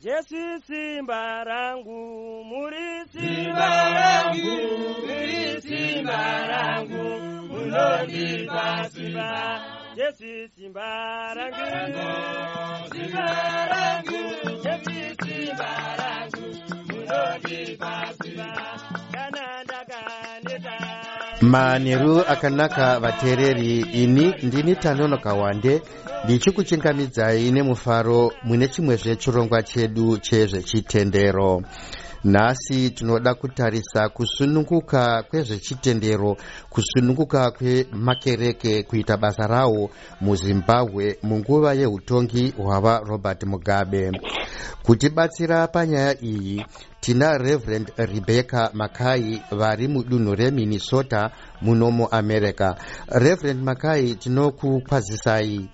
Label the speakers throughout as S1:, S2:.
S1: Jesu simba rangu, muri simba rangu, muri simba rangu, munondipa simba. Jesu simba rangu, simba rangu, Jesu simba rangu, munondipa simba.
S2: Manheru akanaka vateereri, ini ndini Tanonoka Wande ndichikuchingamidzai nemufaro mune chimwezve chirongwa chedu chezvechitendero. Nhasi tinoda kutarisa kusununguka kwezvechitendero, kusununguka kwemakereke kuita basa rawo muZimbabwe munguva yeutongi hwava Robert Mugabe. Kutibatsira panyaya iyi tina Reverend Rebecca Makai vari mudunhu reMinnesota muno muAmerica. Reverend Makai, tinokukwazisai.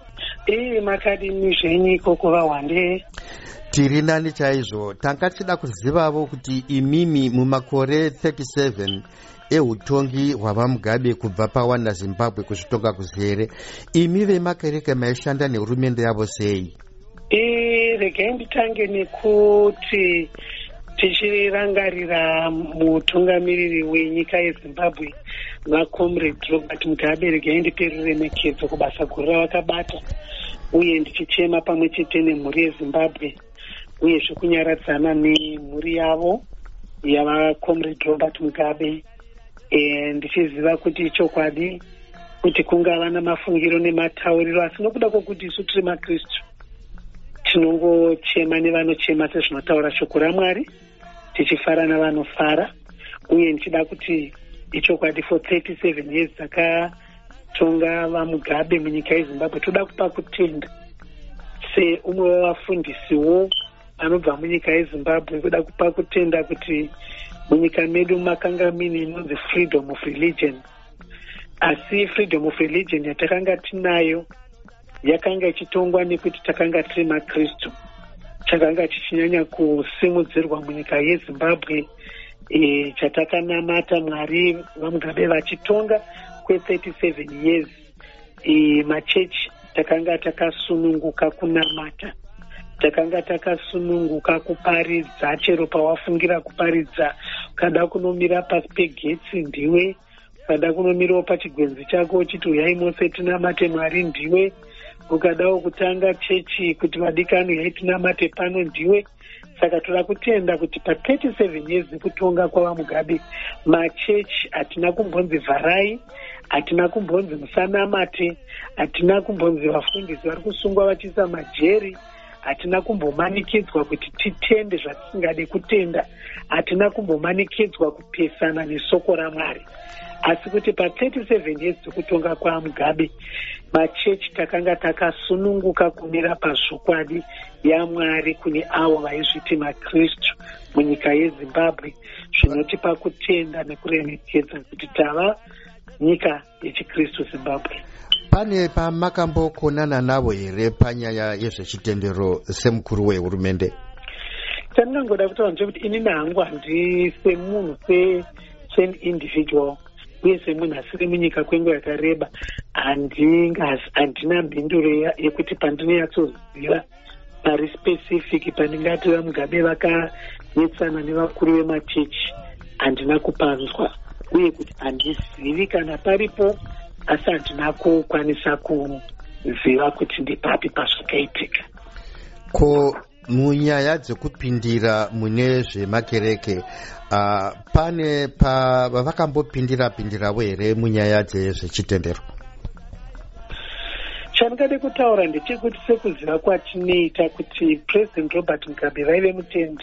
S3: Makadini zvenyu kuva Wande.
S2: Tiri nani chaizvo. Tanga tichida kuzivavo kuti imimi mumakore 37 eutongi hwava Mugabe kubva pawana Zimbabwe kuzvitonga kuzere, imi vemakereke maishanda nehurumende yavo sei?
S3: Regai nditange nekuti tichirangarira mutungamiriri wenyika yeZimbabwe vaComrade Robert Mugabe, regai ndipe ruremekedzo kubasa guru ravakabata, uye ndichichema pamwe chete nemhuri yeZimbabwe uyezve kunyaradzana nemhuri yavo yavaComrade Robert Mugabe. Ndichiziva kuti chokwadi kuti kungava namafungiro nematauriro, asi nokuda kwokuti isu tiri maKristu tinongochema nevanochema sezvinotaura shoko raMwari, tichifara navanofara. Uye ndichida kuti ichokwadi for 37 years dzakatonga vaMugabe munyika yeZimbabwe, toda kupa kutenda seumwe wavafundisiwo anobva munyika yeZimbabwe, kuda kupa kutenda kuti munyika medu makanga mine inonzi freedom of religion, asi freedom of religion yatakanga tinayo yakanga ichitongwa nekuti takanga tiri maKristu. Chakanga chichinyanya kusimudzirwa munyika yeZimbabwe chatakanamata Mwari vaMugabe vachitonga kwe37 years. Machechi takanga takasununguka kunamata, takanga takasununguka kuparidza, chero pawafungira kuparidza ukada kunomira pasi pegetsi ndiwe, ukada kunomirawo pachigwenzi chako uchiti uyai mose tinamate Mwari ndiwe, ukadawo kutanga chechi kuti vadikani uyai tinamate pano ndiwe. Saka toda kutenda kuti pa37 years kutonga kwavaMugabe machechi hatina kumbonzi vharai, hatina kumbonzi musanamate, hatina kumbonzi vafundisi vari kusungwa vachiisa majeri, hatina kumbomanikidzwa kuti titende zvatisingade kutenda, hatina kumbomanikidzwa kupesana nesoko raMwari. Asi kuti pa37 years dzekutonga kwaMugabe machechi takanga takasununguka kumira pazvokwadi yaMwari kune avo vaizviti maKristu munyika yeZimbabwe, zvinotipa kutenda nekuremekedza kuti tava nyika yechiKristu Zimbabwe.
S2: Pane pamakambokonana navo here panyaya yezvechitendero semukuru wehurumende?
S3: Tandingangoda kuti vanzve kuti ini nangu handi semunhu se-individual uye semunhu asiri munyika kwenguva yakareba handina mhinduro yekuti pandinonyatsoziva pari specific pandingati vaMugabe vakanetsana nevakuru vemachechi handina kupanzwa, uye kuti handizivi kana paripo, asi handina kukwanisa kuziva kuti ndipapi pazvakaitika.
S2: Ko munyaya dzekupindira mune zvemakereke pane pavakambopindira here munyaya dzezvechitendero?
S3: Chandingade kutaura ndechekuti sekuziva kwatinoita kuti President Robert Mugabe vaive mutendi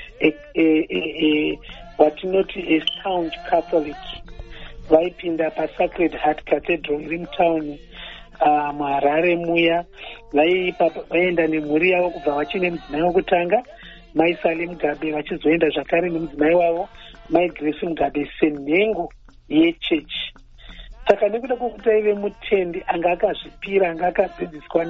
S3: watinoti a-staunch Catholic, vaipinda paSacred Heart Cathedral iri mutauni muHarare muya, vaienda nemhuri yavo kubva vachine mudzimai wokutanga Mai Sally Mugabe, vachizoenda zvakare nemudzimai wavo Mai Grace Mugabe senhengo yechechi. Saka nekuda kwokuti aive mutendi anga akazvipira, anga akadzidziswa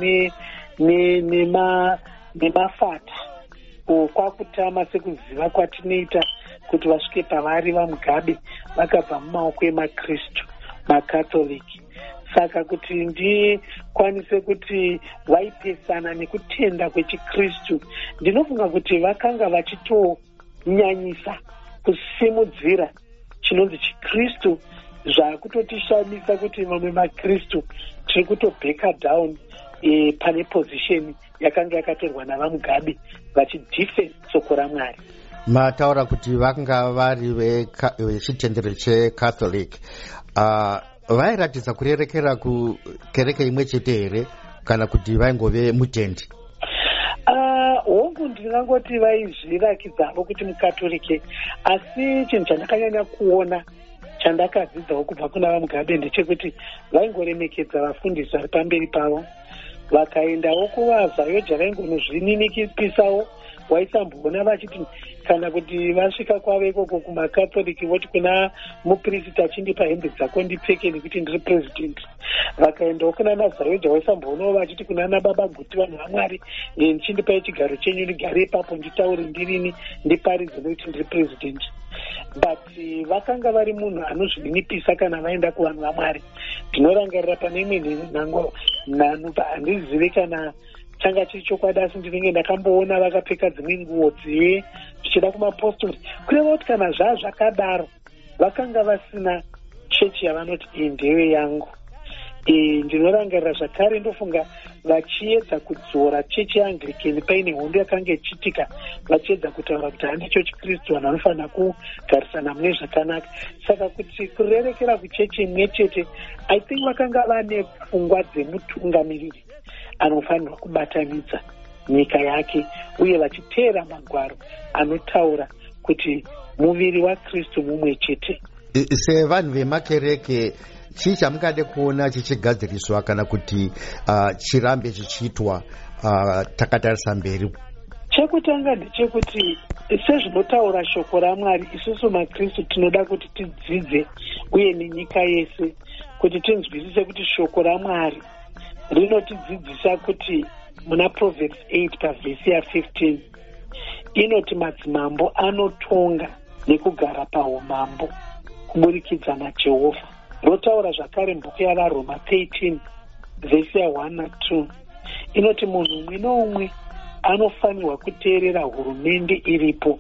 S3: nemafata kwakutama sekuziva kwatinoita kuti vasvike pavari vaMugabe vakabva mumaoko emaKristu maKatholiki. saka kuti ndikwanise kuti vaipesana nekutenda kwechikristu, ndinofunga kuti vakanga vachitonyanyisa kusimudzira chinonzi chikristu, zvakutotishamisa kuti mamwe makristu tiri kutobheka down pane position yakanga yakatorwa navamugabe vachidefend soko raMwari.
S2: Mataura kuti vakanga vari vechitendero checatholic, vairatidza kurerekera kukereke imwe chete here kana kuti vaingove mutendi?
S3: Hongu ndingangoti vaizvirakidzavo kuti mukatolike, asi chinhu chandakanyanya kuona chandakadzidzawo kubva kuna vamugabe ndechekuti vaingoremekedza vafundisi vari pamberi pavo, vakaendawo kuvavhayoja vaingonozvininikipisawo. Waisamboona vachiti kana kuti vasvika kwavo ikoko kumakatoliki voti kuna muprista achindipa hembe dzako ndipfeke nekuti ndiri president. Vakaendawo kuna nazareta waisamboonawo vachiti kuna nababa guti vanhu vaMwari, ndichindipai chigaro chenyu ndigare ipapo nditaure ndirini ndiparidze nekuti ndiri president. But vakanga vari munhu anozvininipisa kana vaenda kuvanhu vaMwari. Ndinorangarira pane imwe nhango handizive kana changa chiri chokwadi, asi ndinenge ndakamboona vakapfeka dzimwe nguo zvichida kumapostori, kureva kuti kana zvakadaro vakanga vasina chechi yavanoti ndewe yangu. Ndinorangarira zvakare ndofunga vachiedza kudzora chechi yeAnglican paine hondo yakanga ichiitika, vachiedza kutaura kuti handicho chikristu, vanhu vanofanira kugarisana mune zvakanaka. Saka kuti kurerekera kuchechi imwe chete, I think vakanga vane pfungwa dzemutungamiriri anofanirwa kubatanidza nyika yake, uye vachiteera magwaro anotaura kuti muviri waKristu mumwe chete.
S2: Sevanhu vemakereke, chii chamungade kuona chichigadziriswa kana kuti chirambe chichiitwa takatarisa mberi?
S3: Chekutanga ndechekuti sezvinotaura shoko raMwari, isusu maKristu tinoda kuti tidzidze, uye nenyika yese kuti tinzwisise kuti shoko raMwari rinotidzidzisa kuti muna Proverbs 8 pavhesi ya15 inoti madzimambo anotonga nekugara paumambo kuburikidza naJehovha. Rotaura zvakare mbuku yavaRoma 13 vhesi ya1 na2 inoti munhu umwe noumwe anofanirwa kuteerera hurumende iripo,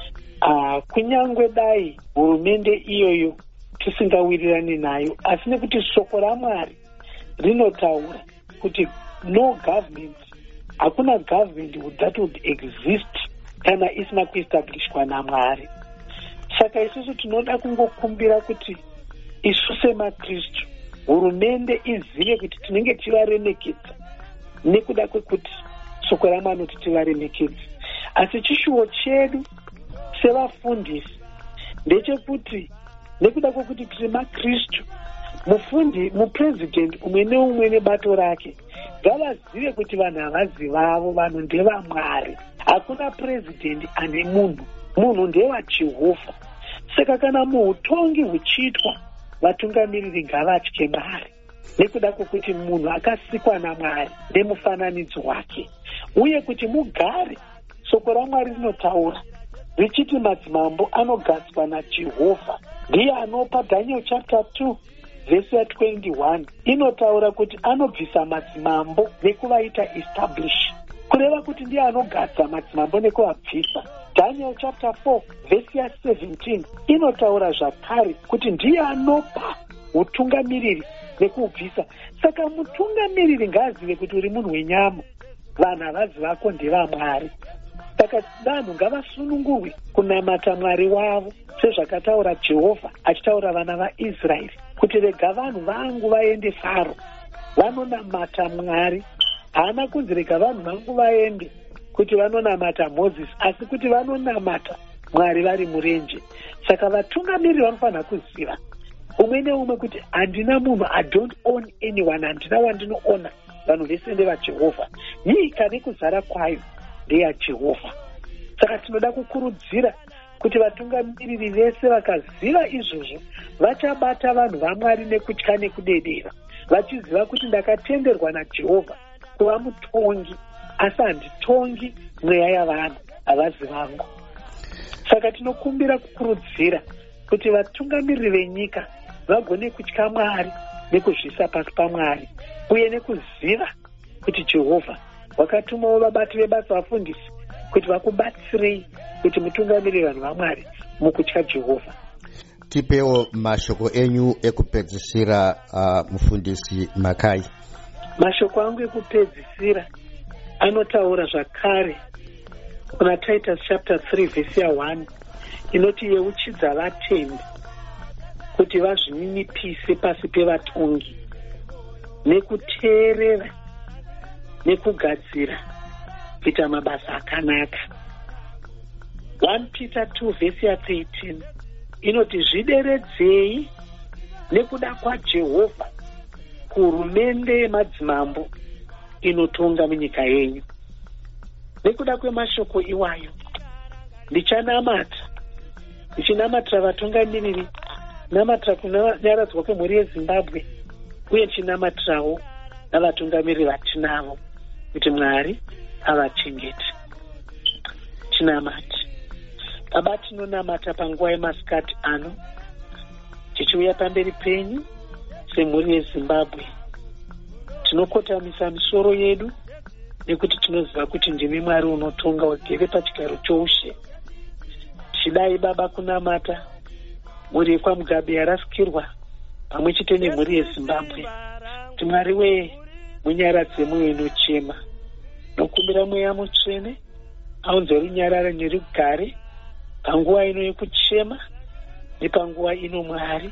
S3: kunyangwe dai hurumende iyoyo tisingawirirani nayo, asi nekuti shoko raMwari rinotaura kuti no government, hakuna government that would exist kana isina kuestablishwa naMwari. Saka isusu tinoda kungokumbira kuti isu semaKristu hurumende izive kuti tinenge tivaremekedza nekuda kwekuti shoko raMwari kuti tivaremekedze. Asi chishuwo chedu sevafundisi ndechekuti nekuda kwekuti tiri maKristu, mupresident umwe neumwe nebato rake ngavazive kuti vanhu havazivavo, vanhu ndevaMwari. Hakuna president ane munhu ndewaJehovha. Saka kana muutongi huchiitwa, vatungamiriri ngavatye Mwari, nekuda kwokuti munhu akasikwa naMwari nemufananidzo wake, uye kuti mugare. Shoko raMwari rinotaura richiti madzimambo anogadzwa naJehovha, ndiye anopa. Daniel chapter 2 vhesi ya21 inotaura kuti anobvisa madzimambo nekuvaita establish, kureva kuti ndiye anogadza madzimambo nekuvabvisa. Daniel chapter 4 vhesi ya17 inotaura zvakare kuti ndiye anopa utungamiriri nekubvisa. Saka mutungamiriri ngaazive kuti uri munhu wenyama, vanhu havazivako ndevaMwari. Saka vanhu ngavasunungurwe kunamata Mwari wavo, sezvakataura Jehovha achitaura vana vaIsraeri kuti rega vanhu vangu vaende Faro, vanonamata Mwari. Haana kunzi rega vanhu vangu vaende kuti vanonamata Moses, asi kuti vanonamata Mwari vari murenje. Saka vatungamiriri vanofanira kuziva umwe neumwe kuti handina munhu, I don't own anyone, handina wandinoona. Vanhu vese ndevaJehovha, nyika nekuzara kwayo ndeyaJehovha. Saka tinoda kukurudzira kuti vatungamiriri vese vakaziva izvozvo vachabata vanhu vaMwari nekutya nekudedera, vachiziva kuti ndakatenderwa naJehovha kuva mutongi, asi handitongi mweya yavanhu havazivangu. Saka tinokumbira kukurudzira kuti vatungamiriri venyika vagone kutya Mwari nekuzvisa pasi paMwari uye nekuziva kuti Jehovha wakatumawo vabati vebasa vafundisi kuti vakubatsirei kuti mutungamirire vanhu vaMwari mukutya Jehovha.
S2: Tipewo mashoko enyu ekupedzisira, mufundisi Makai.
S3: Mashoko angu ekupedzisira anotaura zvakare kuna Titus chapter 3 verse 1 inoti yeuchidza vatendi kuti vazvininipise pasi pevatongi nekuteerera nekugadzira kuita mabasa akanaka. 1 Peter 2 verse 13 inoti zvideredzei nekuda kwaJehovha kuhurumende yemadzimambo inotonga munyika yenyu. Nekuda kwemashoko iwayo ndichinamatira vatungamiriri, namatira kunyaradzwa kwemhuri yeZimbabwe uye ndichinamatirawo navatungamiriri vatinavo kuti Mwari avachengete. Tinamati Baba, tinonamata panguva yemasikati ano tichiuya pamberi penyu semhuri yeZimbabwe. Tinokotamisa misoro yedu nekuti tinoziva kuti ndimi Mwari unotonga ugere pachigaro choushe. Tichidai Baba kunamata mhuri yekwaMugabe yarasikirwa pamwe chete nemhuri yeZimbabwe. Kuti Mwari weye munyaradze mwoyo inochema, nokumbira mweya mutsvene aunze runyararo nerugare panguva ino yekuchema nepanguva ino Mwari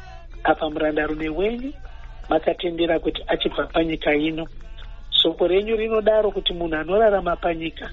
S3: apa murandarume wenyu makatendera kuti achibva panyika ino. Shoko renyu rinodaro kuti munhu anorarama panyika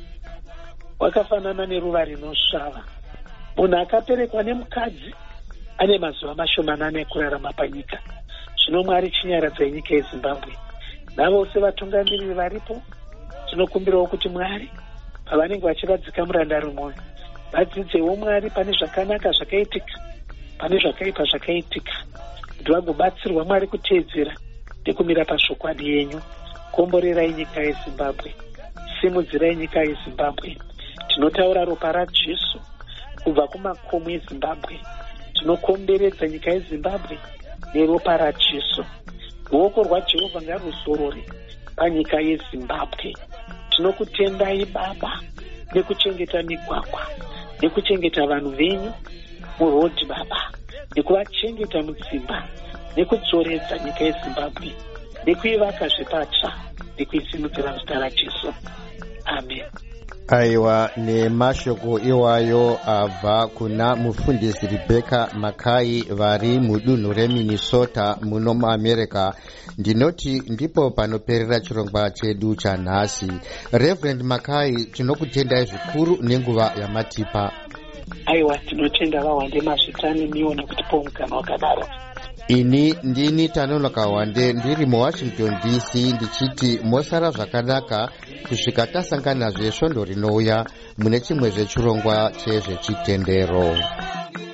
S3: wakafanana neruva rinosvava. Munhu akaperekwa nemukadzi ane mazuva mashomanane ekurarama panyika. Zvino Mwari chinyaradzai nyika yeZimbabwe navose vatungamiriri varipo. Tinokumbirawo kuti Mwari pavanenge vachiradzika murandarume uyu vadzidzewo Mwari pane zvakanaka zvakaitika, pane zvakaipa zvakaitika, kuti vagobatsirwa Mwari kuteedzera nekumira pazvokwadi yenyu. Komborerai nyika yeZimbabwe, simudzirai nyika yeZimbabwe. Tinotaura ropa raJesu kubva kumakomo eZimbabwe. Tinokomberedza nyika yeZimbabwe neropa raJesu. Ruoko rwaJehovha ngaruzorore panyika yeZimbabwe. Tinokutendai Baba nekuchengeta migwagwa, nekuchengeta vanhu venyu murodhi Baba, nekuvachengeta mudzimba, nekudzoredza nyika yeZimbabwe, nekuivaka zvepatsva, nekuisimudzira muzita raJesu. Amen.
S2: Aiwa, nemashoko iwayo abva kuna mufundisi Rebecca Makai vari mudunhu reMinnesota muno muAmerica. Ndinoti ndipo panoperera chirongwa chedu chanhasi. Reverend Makai, tinokutendai zvikuru nenguva yamatipa.
S3: Aiwa, tinotenda vawande mazvitani miwo nekutipa mukana wakadaro.
S2: Ini ndini Tanonoka Wande ndiri muWashington DC ndichiti mosara zvakanaka kusvika tasangana zvesvondo rinouya mune chimwe zvechirongwa chezvechitendero.